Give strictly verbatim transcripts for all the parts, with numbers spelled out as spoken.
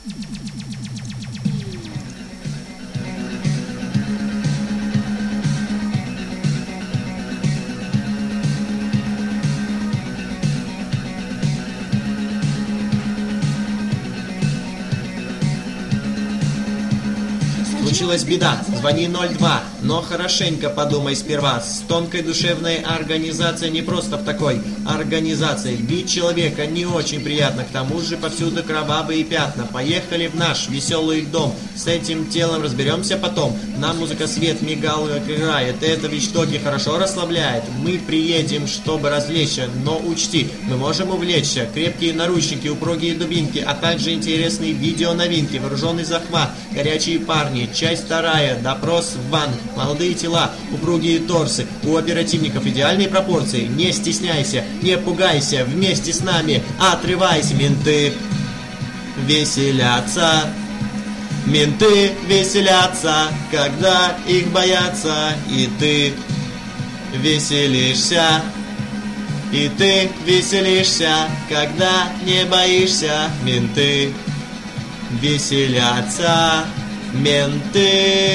Случилась беда, звони ноль два, но хорошенько подумай сперва. С тонкой душевной организацией, не просто в такой организации. Бить человека не очень приятно, к тому же повсюду кровавые пятна. Поехали в наш веселый дом, с этим телом разберемся потом. Нам музыка свет мигал играет, это в ичтоге хорошо расслабляет. Мы приедем, чтобы развлечься, но учти, мы можем увлечься. Крепкие наручники, упругие дубинки, а также интересные видеоновинки, вооруженный захват, горячие парни. Часть вторая. Допрос в ван. Молодые тела, упругие торсы. У оперативников идеальные пропорции. Не стесняйся, не пугайся. Вместе с нами отрывайся. Менты веселятся. Менты веселятся, когда их боятся. И ты веселишься. И ты веселишься, когда не боишься. Менты веселятся. Менты.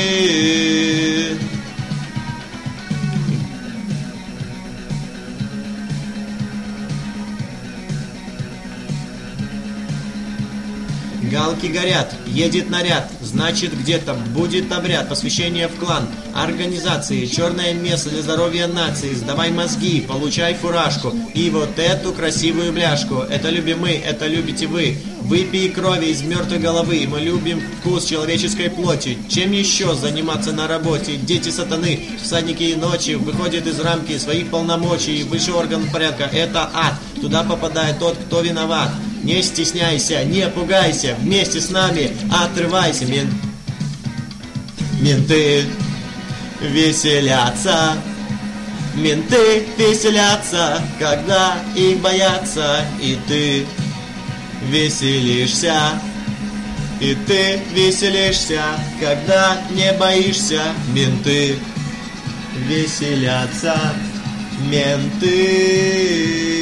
Галки горят, едет наряд, значит где-то будет обряд, посвящение в клан, организации, черное место для здоровья нации, сдавай мозги, получай фуражку и вот эту красивую бляшку. Это любим мы, это любите вы. Выпей крови из мертвой головы, мы любим вкус человеческой плоти. Чем еще заниматься на работе? Дети сатаны, всадники ночи, выходят из рамки своих полномочий. Высший орган порядка – это ад, туда попадает тот, кто виноват. Не стесняйся, не пугайся, вместе с нами отрывайся. Мен... Менты веселятся. Менты веселятся, когда их боятся. И ты веселишься. И ты веселишься, когда не боишься. Менты веселятся. Менты.